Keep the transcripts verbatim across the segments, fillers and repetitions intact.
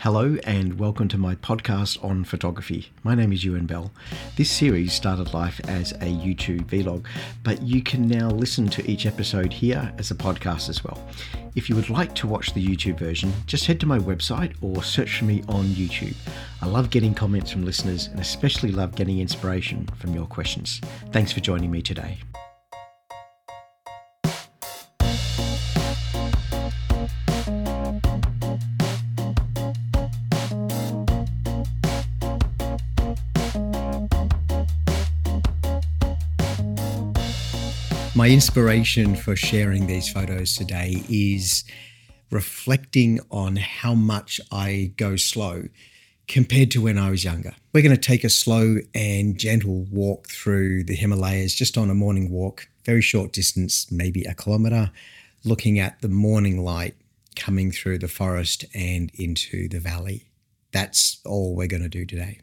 Hello and welcome to my podcast on photography. My name is Ewan Bell. This series started life as a YouTube vlog, but you can now listen to each episode here as a podcast as well. If you would like to watch the YouTube version, just head to my website or search for me on YouTube. I love getting comments from listeners and especially love getting inspiration from your questions. Thanks for joining me today. My inspiration for sharing these photos today is reflecting on how much I go slow compared to when I was younger. We're going to take a slow and gentle walk through the Himalayas, just on a morning walk, very short distance, maybe a kilometre, looking at the morning light coming through the forest and into the valley. That's all we're going to do today.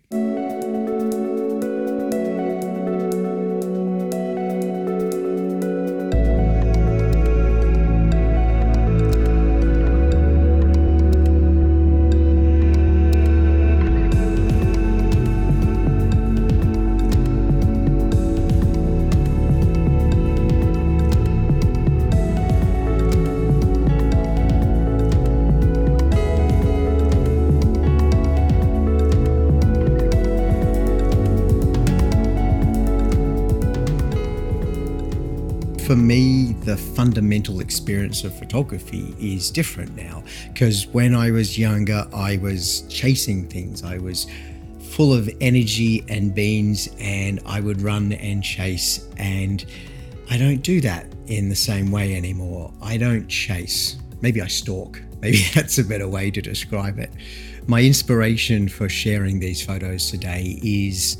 For me, the fundamental experience of photography is different now, because when I was younger, I was chasing things. I was full of energy and beans, and I would run and chase, and I don't do that in the same way anymore. I don't chase. Maybe I stalk. Maybe that's a better way to describe it. My inspiration for sharing these photos today is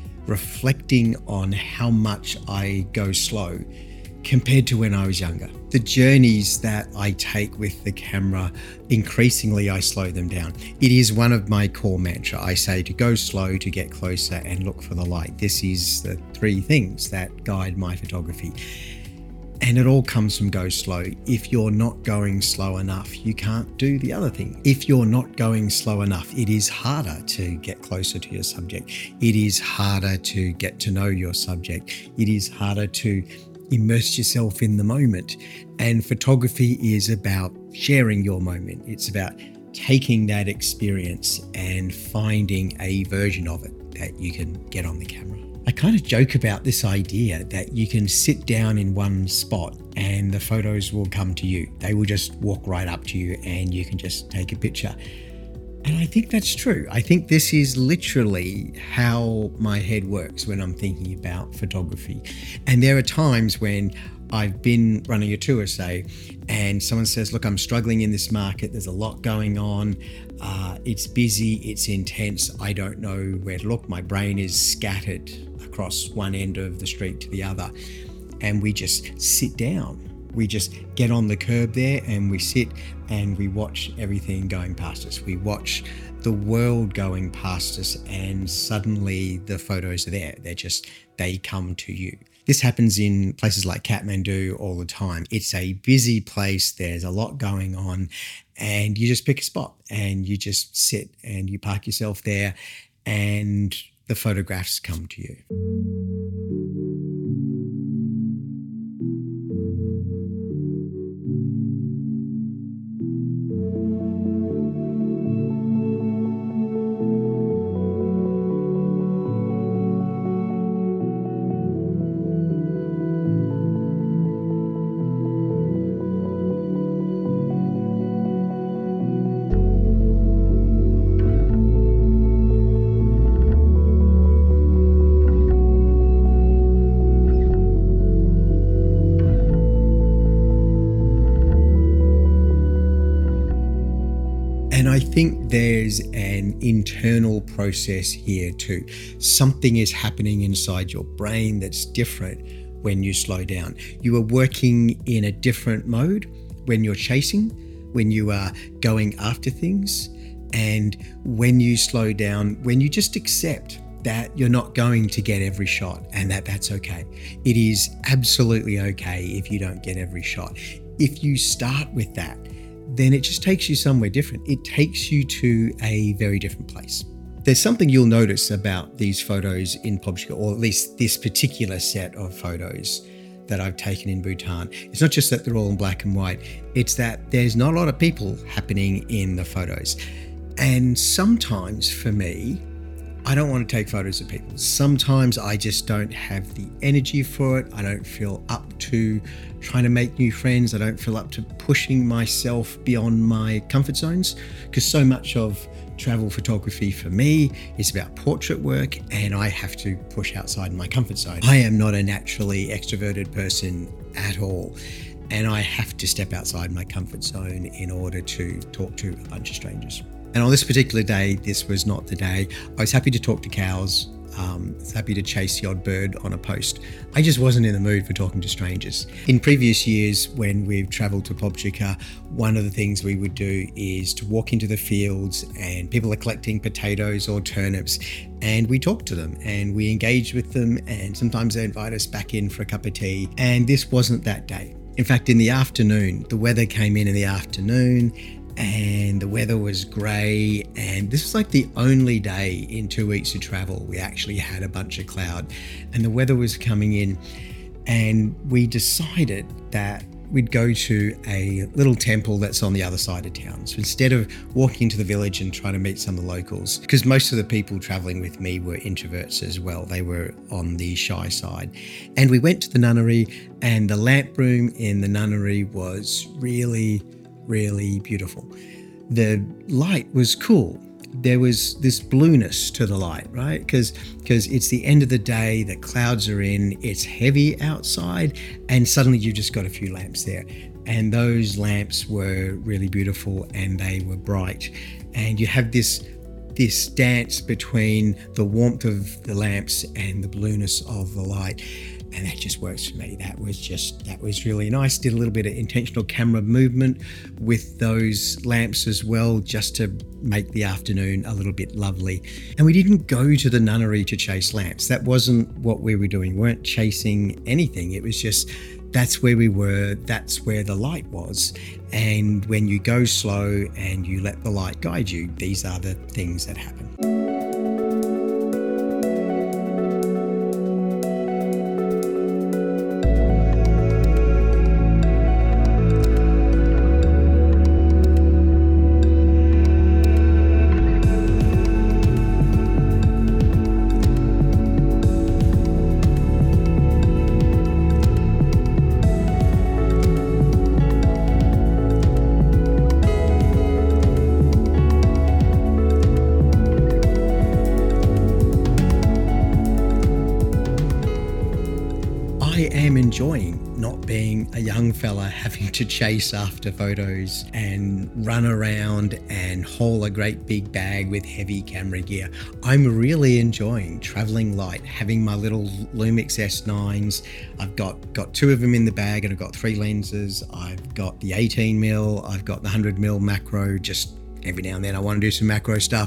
reflecting on how much I go slow compared to when I was younger. The journeys that I take with the camera, increasingly I slow them down. It is one of my core mantra. I say to go slow, to get closer and look for the light. This is the three things that guide my photography. And it all comes from go slow. If you're not going slow enough, you can't do the other thing. If you're not going slow enough, it is harder to get closer to your subject. It is harder to get to know your subject. It is harder to immerse yourself in the moment. And photography is about sharing your moment. It's about taking that experience and finding a version of it that you can get on the camera. I kind of joke about this idea that you can sit down in one spot and the photos will come to you. They will just walk right up to you and you can just take a picture. And I think that's true. I think this is literally how my head works when I'm thinking about photography. And there are times when I've been running a tour, say, and someone says, look, I'm struggling in this market. There's a lot going on. Uh, it's busy. It's intense. I don't know where to look. My brain is scattered across one end of the street to the other. And we just sit down. We just get on the curb there and we sit and we watch everything going past us. We watch the world going past us and suddenly the photos are there. They're just, they come to you. This happens in places like Kathmandu all the time. It's a busy place. There's a lot going on and you just pick a spot and you just sit and you park yourself there and the photographs come to you. And I think there's an internal process here too. Something is happening inside your brain that's different when you slow down. You are working in a different mode when you're chasing, when you are going after things, and when you slow down, when you just accept that you're not going to get every shot and that that's okay. It is absolutely okay if you don't get every shot. If you start with that, then it just takes you somewhere different. It takes you to a very different place. There's something you'll notice about these photos in Pobjika, or at least this particular set of photos that I've taken in Bhutan. It's not just that they're all in black and white, it's that there's not a lot of people happening in the photos. And sometimes for me, I don't want to take photos of people. Sometimes I just don't have the energy for it. I don't feel up to trying to make new friends. I don't feel up to pushing myself beyond my comfort zones, because so much of travel photography for me is about portrait work, and I have to push outside my comfort zone. I am not a naturally extroverted person at all, and I have to step outside my comfort zone in order to talk to a bunch of strangers. And on this particular day, this was not the day. I was happy to talk to cows. Um, I was happy to chase the odd bird on a post. I just wasn't in the mood for talking to strangers. In previous years, when we've traveled to Pobjika, one of the things we would do is to walk into the fields and people are collecting potatoes or turnips, and we talk to them and we engage with them, and sometimes they invite us back in for a cup of tea. And this wasn't that day. In fact, in the afternoon, the weather came in in the afternoon, and the weather was grey, and this was like the only day in two weeks of travel we actually had a bunch of cloud, and the weather was coming in, and we decided that we'd go to a little temple that's on the other side of town. So instead of walking into the village and trying to meet some of the locals, because most of the people traveling with me were introverts as well, they were on the shy side. And we went to the nunnery, and the lamp room in the nunnery was really really beautiful. The light was cool. There was this blueness to the light, right? Because because it's the end of the day, the clouds are in, it's heavy outside, and suddenly you've just got a few lamps there. And those lamps were really beautiful, and they were bright. And you have this this dance between the warmth of the lamps and the blueness of the light. And that just works for me. That was just, that was really nice. Did a little bit of intentional camera movement with those lamps as well, just to make the afternoon a little bit lovely. And we didn't go to the nunnery to chase lamps. That wasn't what we were doing. We weren't chasing anything. It was just, that's where we were. That's where the light was. And when you go slow and you let the light guide you, these are the things that happen. I am enjoying not being a young fella having to chase after photos and run around and haul a great big bag with heavy camera gear. I'm really enjoying traveling light, having my little Lumix S nines. I've got, got two of them in the bag, and I've got three lenses. I've got the eighteen mil, I've got the one hundred mil macro. Just every now and then I want to do some macro stuff.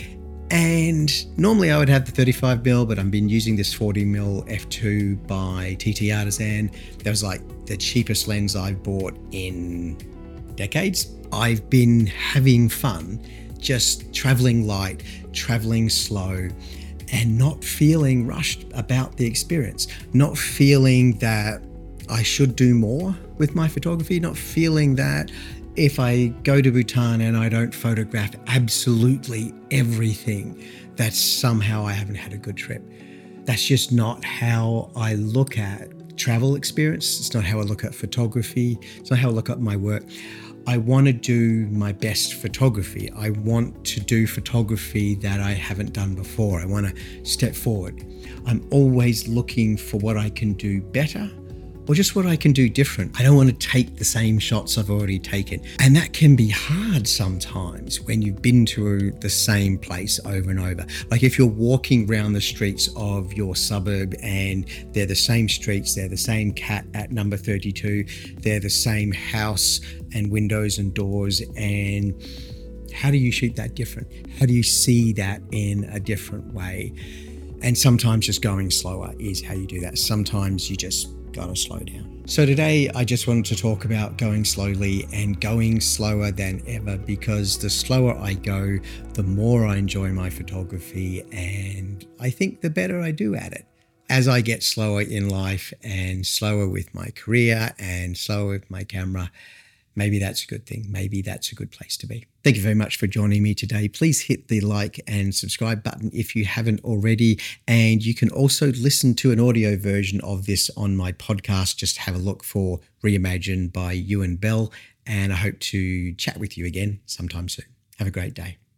And normally I would have the thirty-five mil, but I've been using this forty mil f two by T T Artisan. That was like the cheapest lens I've bought in decades. I've been having fun just traveling light, traveling slow, and not feeling rushed about the experience, not feeling that I should do more with my photography, not feeling that if I go to Bhutan and I don't photograph absolutely everything, that somehow I haven't had a good trip. That's just not how I look at travel experience. It's not how I look at photography. It's not how I look at my work. I want to do my best photography. I want to do photography that I haven't done before. I want to step forward. I'm always looking for what I can do better, or just what I can do different. I don't want to take the same shots I've already taken. And that can be hard sometimes when you've been to the same place over and over. Like if you're walking around the streets of your suburb and they're the same streets, they're the same cat at number thirty-two, they're the same house and windows and doors, and how do you shoot that different? How do you see that in a different way? And sometimes just going slower is how you do that. Sometimes you just gotta slow down. So today I just wanted to talk about going slowly and going slower than ever, because the slower I go, the more I enjoy my photography, and I think the better I do at it. As I get slower in life and slower with my career and slower with my camera, maybe that's a good thing. Maybe that's a good place to be. Thank you very much for joining me today. Please hit the like and subscribe button if you haven't already. And you can also listen to an audio version of this on my podcast. Just have a look for Reimagine by Ewan Bell. And I hope to chat with you again sometime soon. Have a great day.